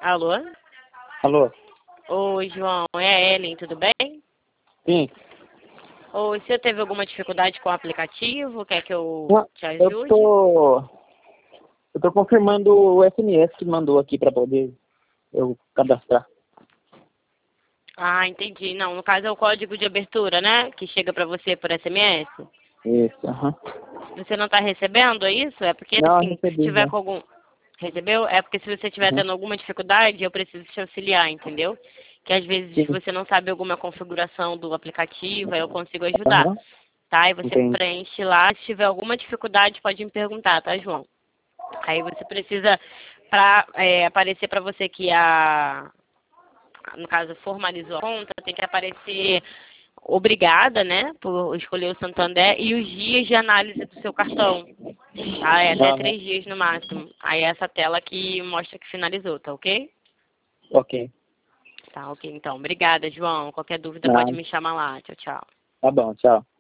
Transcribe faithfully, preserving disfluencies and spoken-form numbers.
Alô? Alô? Oi, João. É a Ellen, tudo bem? Sim. Oi, você teve alguma dificuldade com o aplicativo? Quer que eu Não, te ajude? eu tô... Eu tô confirmando o S M S que mandou aqui para poder eu cadastrar. Ah, entendi. Não, no caso é o código de abertura, né? Que chega pra você por S M S. Isso, aham. Você não tá recebendo, é isso? É porque, Não, eu assim, se recebi tiver já. com algum... Recebeu? É porque se você estiver Uhum. tendo alguma dificuldade, eu preciso te auxiliar, entendeu? Que às vezes Sim. você não sabe alguma configuração do aplicativo, aí eu consigo ajudar. Aham. Tá? E você Entendi. preenche lá. Se tiver alguma dificuldade, pode me perguntar, tá, João? Aí você precisa, para é, aparecer para você que a, no caso, formalizou a conta, tem que aparecer obrigada, né, por escolher o Santander e os dias de análise do seu cartão. Tá? É até Aham. três dias no máximo. Aí essa tela que mostra que finalizou, tá ok? Ok. Tá ok, então. Obrigada, João. Qualquer dúvida pode Não, me chamar lá. Tchau, tchau. tá bom, tchau.